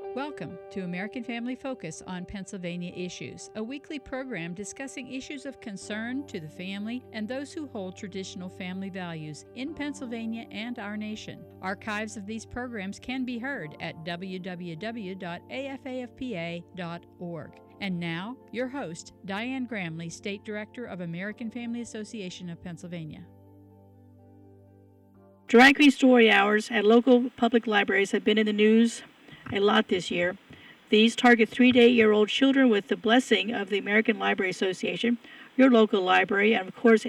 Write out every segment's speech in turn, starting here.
Welcome to American Family Focus on Pennsylvania Issues, a weekly program discussing issues of concern to the family and those who hold traditional family values in Pennsylvania and our nation. Archives of these programs can be heard at www.afafpa.org. And now, your host, Diane Gramley, State Director of American Family Association of Pennsylvania. Drag queen story hours at local public libraries have been in the news a lot this year. These target 3 to 8-year-old children with the blessing of the American Library Association, your local library, and of course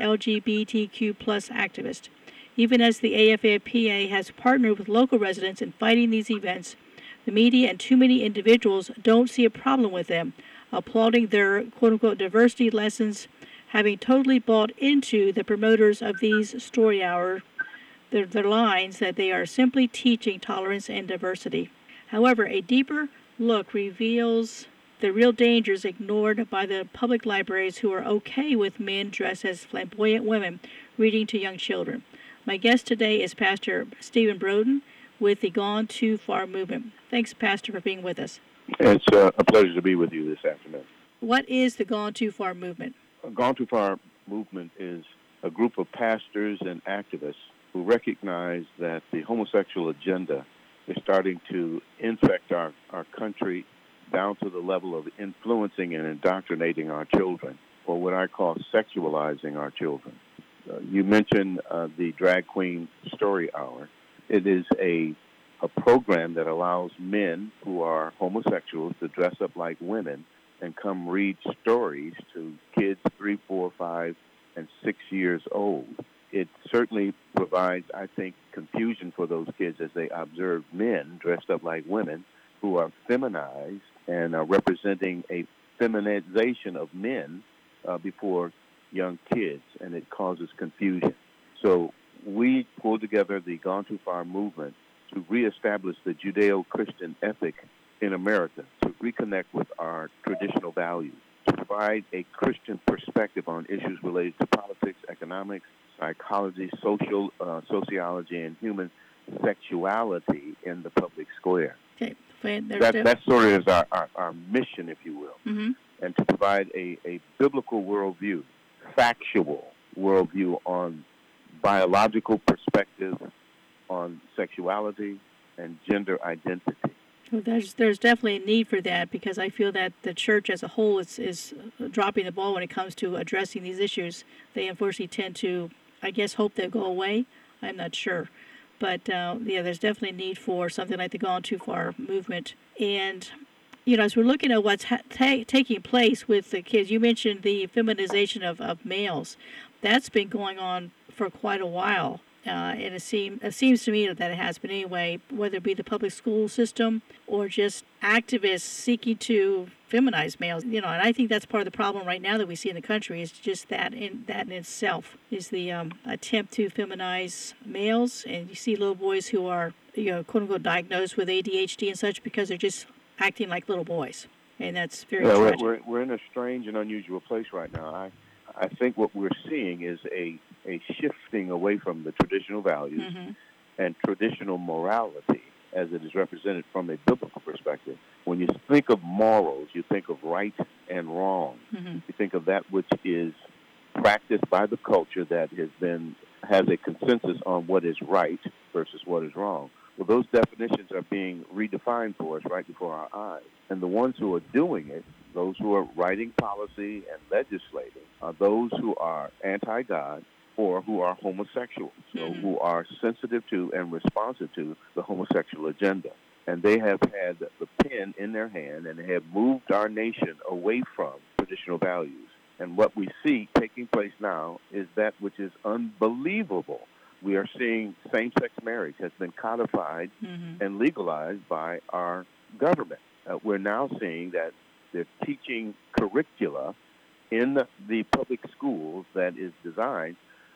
LGBTQ plus activists. Even as the AFA-PA has partnered with local residents in fighting these events, the media and too many individuals don't see a problem with them, applauding their quote-unquote diversity lessons, having totally bought into the promoters of these story hours, their lines that they are simply teaching tolerance and diversity. However, a deeper look reveals the real dangers ignored by the public libraries who are okay with men dressed as flamboyant women reading to young children. My guest today is Pastor Stephen Broden with the Gone Too Far movement. Thanks, Pastor, for being with us. It's a pleasure to be with you this afternoon. What is the Gone Too Far movement? Gone Too Far movement is a group of pastors and activists who recognize that the homosexual agenda is starting to infect our country down to the level of influencing and indoctrinating our children, or what I call sexualizing our children. You mentioned the Drag Queen Story Hour. It is a program that allows men who are homosexuals to dress up like women and come read stories to kids 3, 4, 5, and 6 years old. It certainly provides, I think, confusion for those kids as they observe men dressed up like women who are feminized and are representing a feminization of men before young kids, and it causes confusion. So we pulled together the Gone Too Far movement to reestablish the Judeo-Christian ethic in America, to reconnect with our traditional values, to provide a Christian perspective on issues related to politics, economics, psychology, sociology, and human sexuality in the public square. Okay. That sort of is our mission, if you will, and to provide a biblical worldview, factual worldview on biological perspective on sexuality and gender identity. Well, there's definitely a need for that, because I feel that the church as a whole is dropping the ball when it comes to addressing these issues. They unfortunately tend to, I guess, hope they'll go away. I'm not sure. But, there's definitely a need for something like the Gone Too Far movement. And, as we're looking at what's taking place with the kids, you mentioned the feminization of males. That's been going on for quite a while. And it seems to me that it has been anyway, whether it be the public school system or just activists seeking to feminize males. And I think that's part of the problem right now that we see in the country is just that in itself is the attempt to feminize males. And you see little boys who are, quote unquote, diagnosed with ADHD and such because they're just acting like little boys. And that's very tragic. We're in a strange and unusual place right now. I think what we're seeing is a shifting away from the traditional values and traditional morality as it is represented from a biblical perspective. When you think of morals, you think of right and wrong. You think of that which is practiced by the culture that has a consensus on what is right versus what is wrong. Well, those definitions are being redefined for us right before our eyes. And the ones who are doing it, those who are writing policy and legislating, are those who are anti-God or who are homosexuals, so who are sensitive to and responsive to the homosexual agenda. And they have had the pen in their hand and have moved our nation away from traditional values. And what we see taking place now is that which is unbelievable. We are seeing same-sex marriage has been codified and legalized by our government. We're now seeing that they're teaching curricula in the public schools that is designed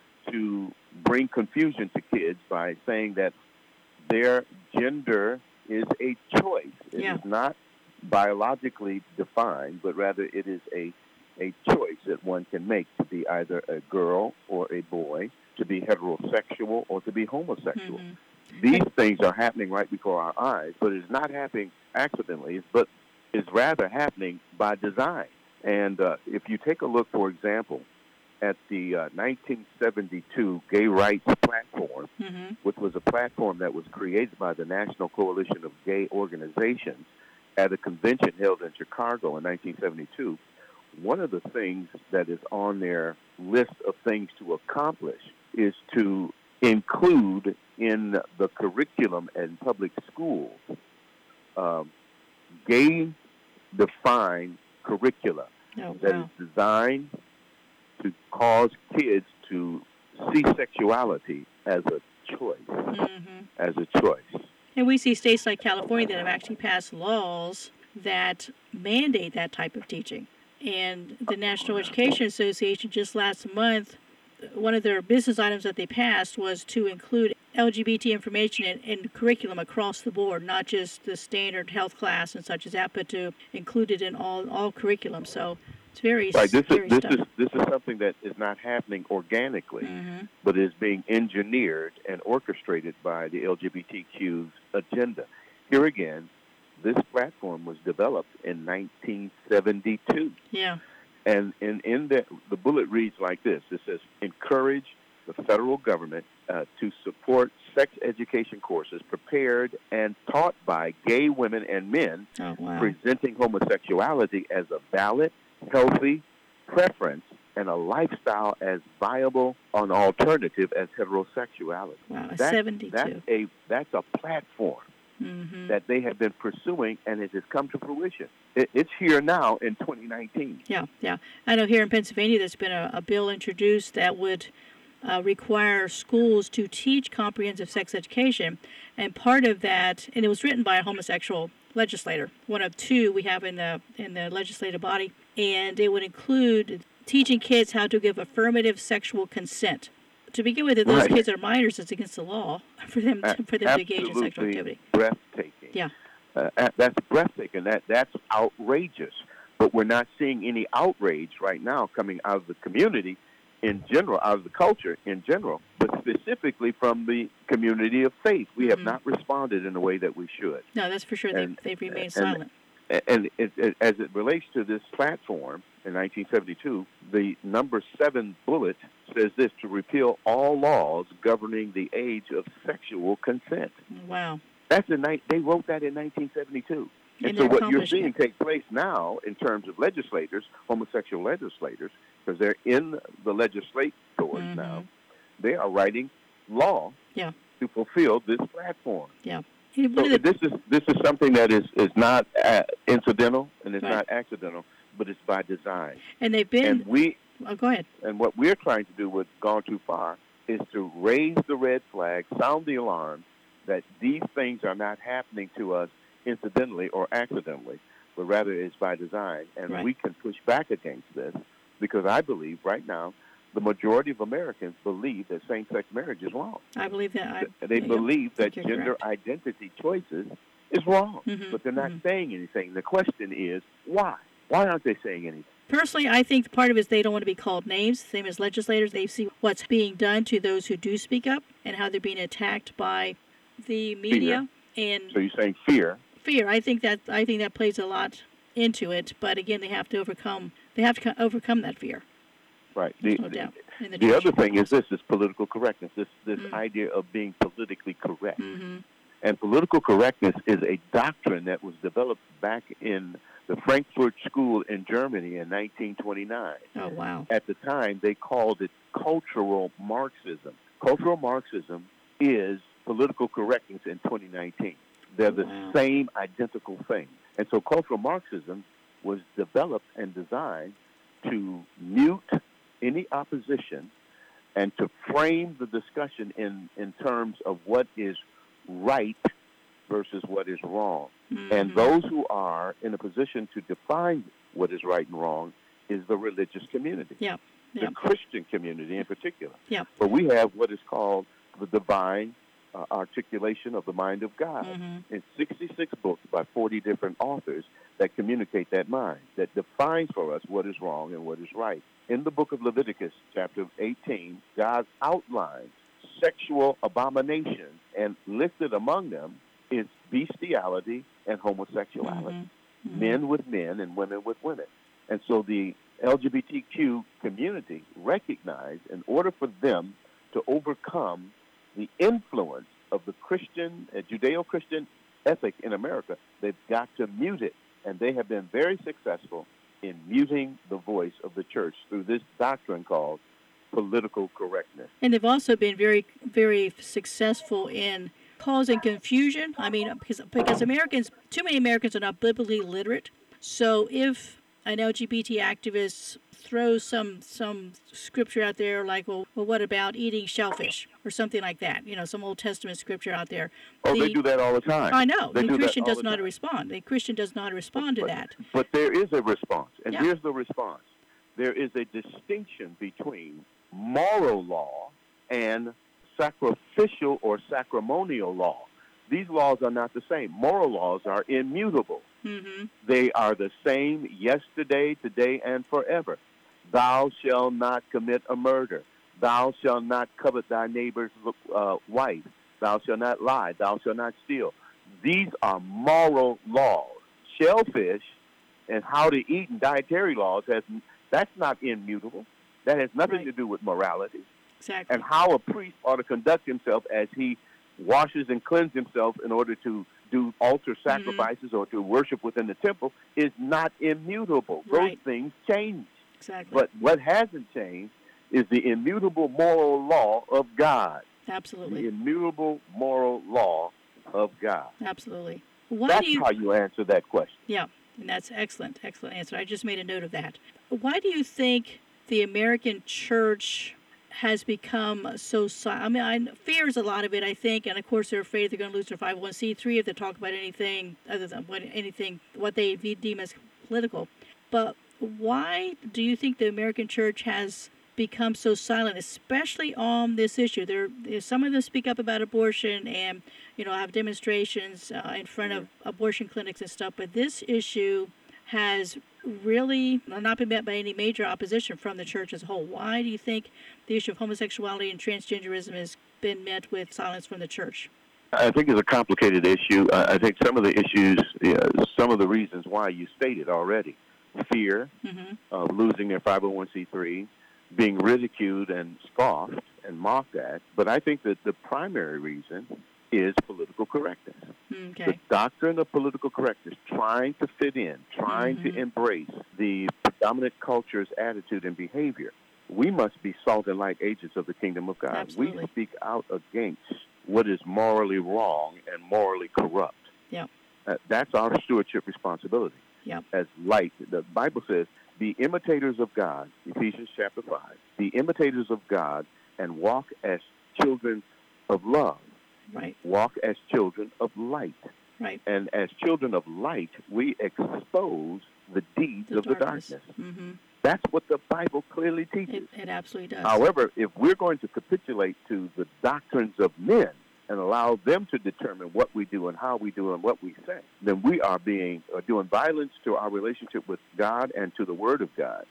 to bring confusion to kids by saying that their gender is a choice. It is not biologically defined, but rather it is a choice that one can make to be either a girl or a boy, to be heterosexual or to be homosexual. These things are happening right before our eyes, but it's not happening accidentally, but is rather happening by design. And if you take a look, for example, at the 1972 Gay Rights Platform, which was a platform that was created by the National Coalition of Gay Organizations at a convention held in Chicago in 1972, one of the things that is on their list of things to accomplish is to include in the curriculum in public schools gay-defined curricula that is designed to cause kids to see sexuality as a choice, And we see states like California that have actually passed laws that mandate that type of teaching. And the National Education Association just last month, one of their business items that they passed was to include LGBT information in curriculum across the board, not just the standard health class and such as that, but to include it in all curriculum. So it's very right. This stuff. This is something that is not happening organically, but is being engineered and orchestrated by the LGBTQ's agenda. Here again, this platform was developed in 1972. Yeah. And in the bullet reads like this. It says, encourage the federal government to support sex education courses prepared and taught by gay women and men presenting homosexuality as a valid, healthy preference and a lifestyle as viable an alternative as heterosexuality. Wow, 72. That's a platform that they have been pursuing, and it has come to fruition. It's here now in 2019. Yeah. I know here in Pennsylvania there's been a bill introduced that would require schools to teach comprehensive sex education, and part of that, and it was written by a homosexual legislator, one of two we have in the legislative body, and it would include teaching kids how to give affirmative sexual consent. To begin with, if those kids are minors, it's against the law for them to engage in sexual activity. Breathtaking. Yeah. That's breathtaking. That's outrageous. But we're not seeing any outrage right now coming out of the community in general, out of the culture in general, but specifically from the community of faith. We have not responded in the way that we should. No, that's for sure. They've remained silent. And as it relates to this platform in 1972, the number 7 bullet says this: to repeal all laws governing the age of sexual consent. Wow. They wrote that in 1972. And so what you're seeing take place now in terms of legislators, homosexual legislators, because they're in the legislators now, they are writing law to fulfill this platform. Yeah. So this is something that is not incidental and it's not accidental, but it's by design. And they've been. Go ahead. And what we're trying to do with Gone Too Far is to raise the red flag, sound the alarm that these things are not happening to us incidentally or accidentally, but rather it's by design. And we can push back against this because I believe right now the majority of Americans believe that same-sex marriage is wrong. I believe that. They believe that gender identity choices is wrong, but they're not saying anything. The question is, why? Why aren't they saying anything? Personally, I think part of it is they don't want to be called names. Same as legislators, they see what's being done to those who do speak up and how they're being attacked by the media. Fear. And so you're saying fear? Fear. I think that plays a lot into it. But again, they have to overcome that fear. Right. No doubt. The other thing is this political correctness. This idea of being politically correct. And political correctness is a doctrine that was developed back in the Frankfurt School in Germany in 1929. Oh, wow. At the time, they called it cultural Marxism. Cultural Marxism is political correctness in 2019. They're the same identical thing. And so cultural Marxism was developed and designed to mute any opposition and to frame the discussion in terms of what is right versus what is wrong. And those who are in a position to define what is right and wrong is the religious community, the Christian community in particular. But we have what is called the divine articulation of the mind of God. In 66 books by 40 different authors that communicate that mind, that defines for us what is wrong and what is right. In the book of Leviticus, chapter 18, God outlines sexual abominations and listed among them is bestiality and homosexuality, men with men and women with women. And so the LGBTQ community recognized in order for them to overcome the influence of the Christian, Judeo-Christian ethic in America, they've got to mute it. And they have been very successful in muting the voice of the church through this doctrine called political correctness. And they've also been very, very successful in causing confusion. I mean, because Americans, too many Americans are not biblically literate. So if an LGBT activist throws some scripture out there like, well, what about eating shellfish or something like that? Some Old Testament scripture out there. They do that all the time. I know. The Christian does not respond. The Christian does not respond to that. But there is a response, and here's the response. There is a distinction between moral law and sacrificial or sacramental law. These laws are not the same. Moral laws are immutable. Mm-hmm. They are the same yesterday, today, and forever. Thou shalt not commit a murder. Thou shalt not covet thy neighbor's wife. Thou shalt not lie. Thou shalt not steal. These are moral laws. Shellfish and how to eat and dietary laws, that's not immutable. That has nothing to do with morality. Exactly. And how a priest ought to conduct himself as he washes and cleanses himself in order to do altar sacrifices or to worship within the temple is not immutable. Those things change. Exactly. But what hasn't changed is the immutable moral law of God. Absolutely. The immutable moral law of God. Absolutely. That's how you answer that question. Yeah, and that's excellent answer. I just made a note of that. Why do you think the American church has become so silent? I mean, fears a lot of it, I think, and of course they're afraid they're going to lose their 501c3 if they talk about anything other than what they deem as political. But why do you think the American church has become so silent, especially on this issue? Some of them speak up about abortion and have demonstrations in front of abortion clinics and stuff, but this issue has really not been met by any major opposition from the church as a whole. Why do you think the issue of homosexuality and transgenderism has been met with silence from the church? I think it's a complicated issue. I think some of the issues, some of the reasons why you stated already. Fear of losing their 501c3, being ridiculed and scoffed and mocked at. But I think that the primary reason is political correctness. Okay. The doctrine of political correctness, trying to fit in, trying to embrace the predominant culture's attitude and behavior. We must be salt and light agents of the kingdom of God. Absolutely. We speak out against what is morally wrong and morally corrupt. Yep. That's our stewardship responsibility. Yep. As light. The Bible says, be imitators of God, Ephesians chapter 5. Be imitators of God and walk as children of love. Right. Walk as children of light. Right. And as children of light, we expose the deeds of the darkness. Mm-hmm. That's what the Bible clearly teaches. It absolutely does. However, if we're going to capitulate to the doctrines of men and allow them to determine what we do and how we do and what we say, then we are doing violence to our relationship with God and to the Word of God.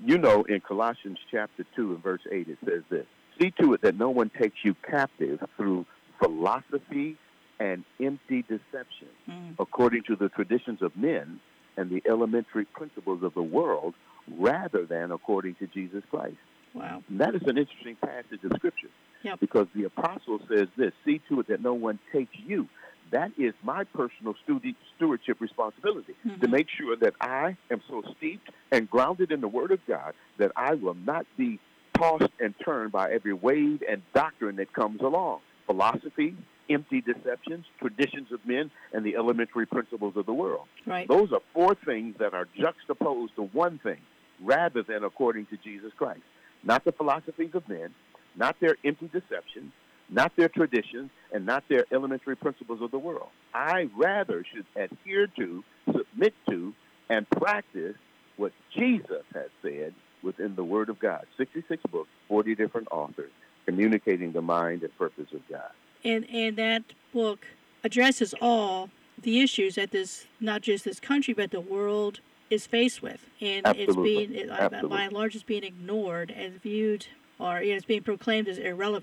In Colossians chapter 2 and verse 8, it says this, see to it that no one takes you captive through philosophy and empty deception, according to the traditions of men and the elementary principles of the world, rather than according to Jesus Christ. Wow. And that is an interesting passage of Scripture. Yep. Because the apostle says this, see to it that no one takes you. That is my personal stewardship responsibility, to make sure that I am so steeped and grounded in the Word of God that I will not be tossed and turned by every wave and doctrine that comes along. Philosophy, empty deceptions, traditions of men, and the elementary principles of the world. Right. Those are four things that are juxtaposed to one thing, rather than according to Jesus Christ. Not the philosophies of men, not their empty deceptions, not their traditions, and not their elementary principles of the world. I rather should adhere to, submit to, and practice what Jesus has said within the Word of God. 66 books, 40 different authors, communicating the mind and purpose of God. And that book addresses all the issues that not just this country, but the world is faced with. And Absolutely. by and large, it's being ignored and viewed, or it's being proclaimed as irrelevant.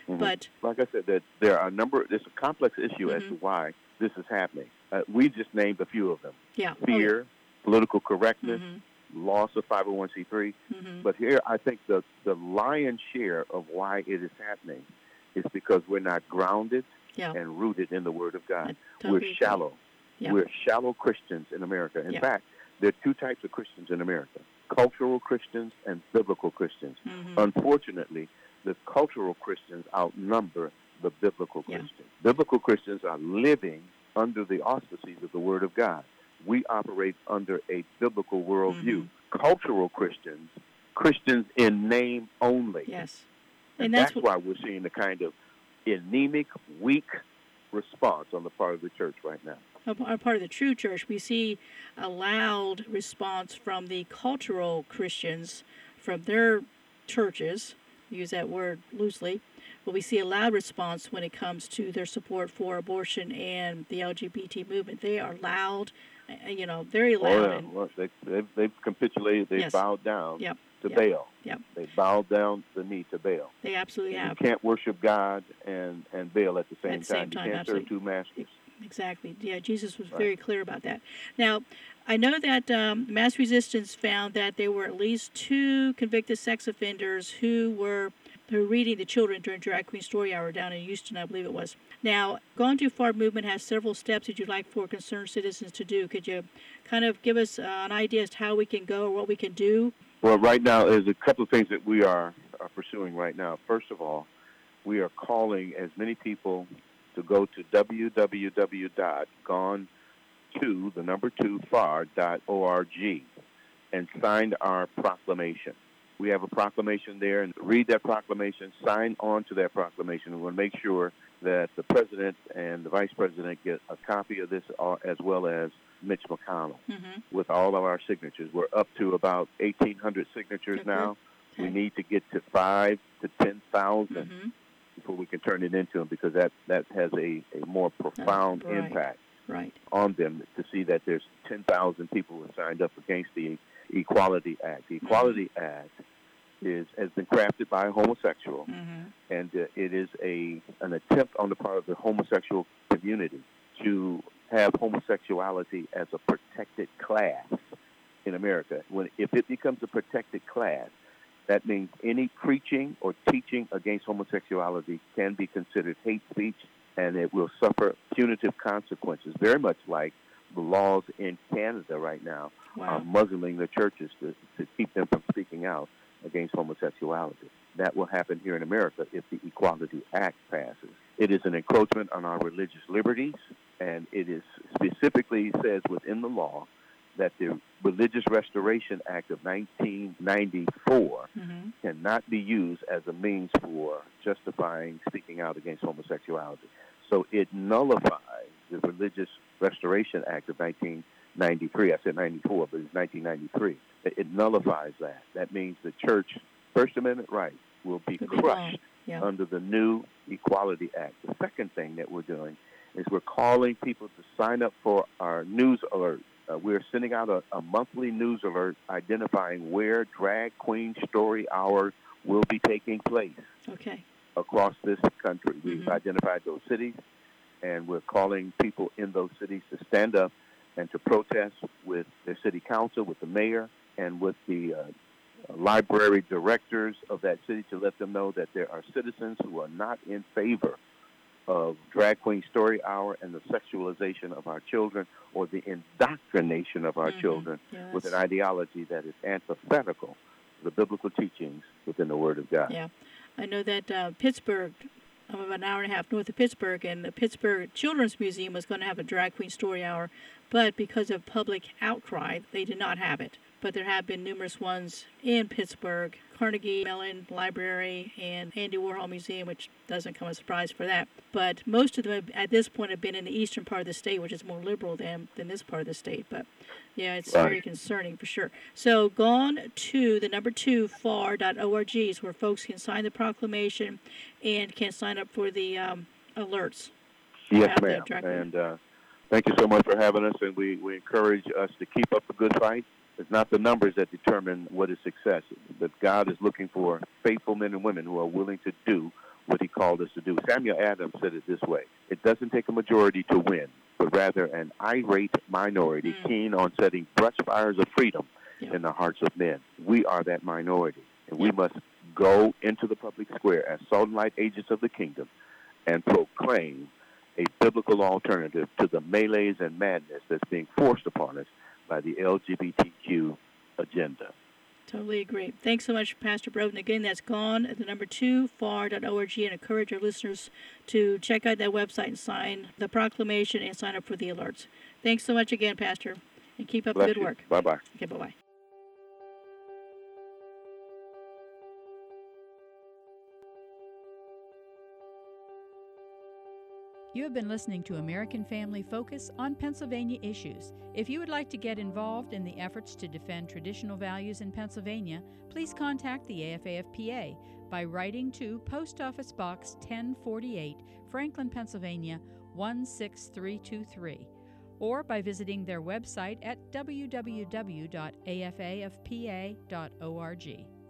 But like I said, that there are a number. It's a complex issue as to why this is happening. We just named a few of them. Yeah. Fear, political correctness, loss of 501c3. But here, I think the lion's share of why it is happening is because we're not grounded and rooted in the Word of God. We're shallow. Yeah. We're shallow Christians in America. In fact, there are two types of Christians in America: cultural Christians and biblical Christians. Unfortunately, the cultural Christians outnumber the biblical Christians. Biblical Christians are living under the auspices of the Word of God. We operate under a biblical worldview. Cultural Christians, Christians in name only. Yes. And that's why we're seeing the kind of anemic, weak response on the part of the church right now. On part of the true church, we see a loud response from the cultural Christians, from their churches, use that word loosely, but we see a loud response when it comes to their support for abortion and the LGBT movement. They are loud, very loud. Well, they've capitulated. They've bowed down to Baal. They bowed down the knee to Baal. They absolutely have. You can't worship God and Baal at the same time. You can't absolutely. serve two masters. Exactly. Yeah, Jesus was very clear about that. Now, I know that Mass Resistance found that there were at least 2 convicted sex offenders who were reading to children during Drag Queen Story Hour down in Houston, I believe it was. Now, Gone Too Far movement has several steps that you'd like for concerned citizens to do. Could you kind of give us an idea as to how we can go or what we can do? Well, right now, there's a couple of things that we are pursuing right now. First of all, we are calling as many people to go to www.gone2far.org and sign our proclamation. We have a proclamation there, and read that proclamation, sign on to that proclamation. We want to make sure that the president and the vice president get a copy of this, as well as Mitch McConnell, with all of our signatures. We're up to about 1,800 signatures now. Okay. We need to get to 5,000 to 10,000 before we can turn it into them, because that has a more profound impact on them, to see that there's 10,000 people who signed up against the Equality Act. The Equality Act has been crafted by a homosexual, and it is an attempt on the part of the homosexual community to have homosexuality as a protected class in America. If it becomes a protected class, that means any preaching or teaching against homosexuality can be considered hate speech, and it will suffer punitive consequences, very much like the laws in Canada right now are muzzling the churches to keep them from speaking out against homosexuality. That will happen here in America if the Equality Act passes. It is an encroachment on our religious liberties, and it is specifically says within the law that the Religious Restoration Act of 1994 cannot be used as a means for justifying speaking out against homosexuality. So it nullifies the Religious Restoration Act of 1993. I said 94, but it's 1993. It nullifies that. That means the church First Amendment rights will be crushed under the new Equality Act. The second thing that we're doing is we're calling people to sign up for our news alert. We're sending out a monthly news alert identifying where Drag Queen Story Hour will be taking place across this country. We've identified those cities, and we're calling people in those cities to stand up and to protest with their city council, with the mayor, and with the library directors of that city, to let them know that there are citizens who are not in favor of Drag Queen Story Hour and the sexualization of our children, or the indoctrination of our children with an ideology that is antithetical to the biblical teachings within the Word of God. Yeah. I know that Pittsburgh, I'm about an hour and a half north of Pittsburgh, and the Pittsburgh Children's Museum was going to have a Drag Queen Story Hour, but because of public outcry, they did not have it. But there have been numerous ones in Pittsburgh, Carnegie Mellon Library and Andy Warhol Museum, which doesn't come as a surprise for that. But most of them at this point have been in the eastern part of the state, which is more liberal than this part of the state. But yeah, it's very concerning for sure. So gone to the number 2 far.org is where folks can sign the proclamation and can sign up for the alerts. Yes, ma'am. And thank you so much for having us, and we encourage us to keep up the good fight. It's not the numbers that determine what is success, but God is looking for faithful men and women who are willing to do what he called us to do. Samuel Adams said it this way: it doesn't take a majority to win, but rather an irate minority keen on setting brush fires of freedom in the hearts of men. We are that minority, and we must go into the public square as salt and light agents of the kingdom and proclaim a biblical alternative to the melees and madness that's being forced upon us by the LGBTQ agenda. Totally agree. Thanks so much, Pastor Broden. Again, that's gone at the number 2far.org, and encourage our listeners to check out that website and sign the proclamation and sign up for the alerts. Thanks so much again, Pastor, and keep up the good work. Bye-bye. Okay, bye-bye. You have been listening to American Family Focus on Pennsylvania issues. If you would like to get involved in the efforts to defend traditional values in Pennsylvania, please contact the AFA-FPA by writing to Post Office Box 1048, Franklin, Pennsylvania 16323, or by visiting their website at www.afafpa.org.